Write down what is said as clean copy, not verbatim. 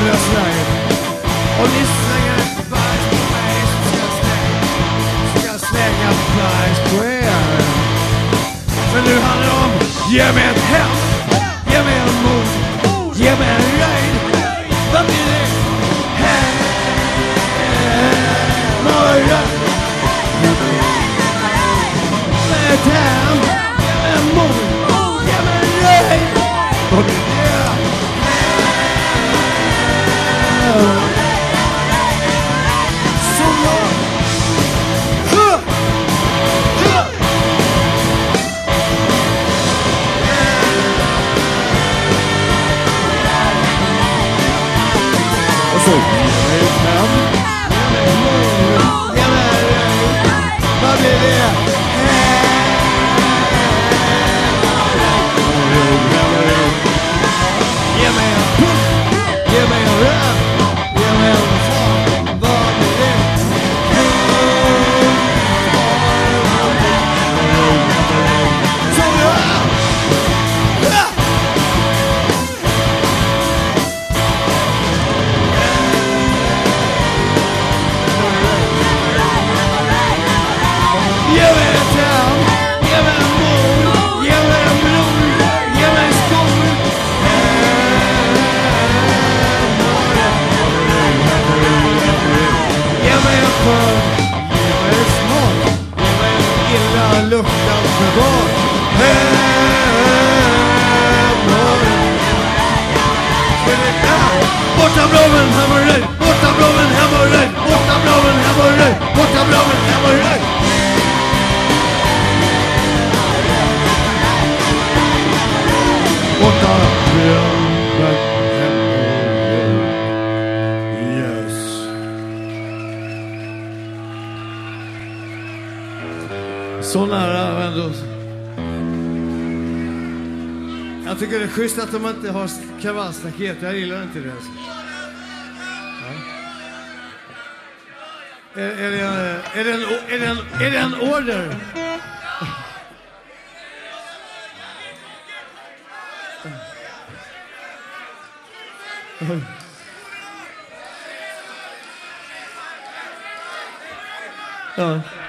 hela Sverige. Och ni slänger bajs på mig så ska jag slänga bajs på er. Men nu handlar det om ge mig ett hem, ge mig en mod, ge mig en röjd. Vad blir det? Hem och röjd. Med ett hem, ge mig en mod, ge mig en röjd. Vad blir det? Så nära ändå. Jag tycker det är schysst att de inte har kravallstaket. Jag gillar inte det. Ja. Är det en order? Ja.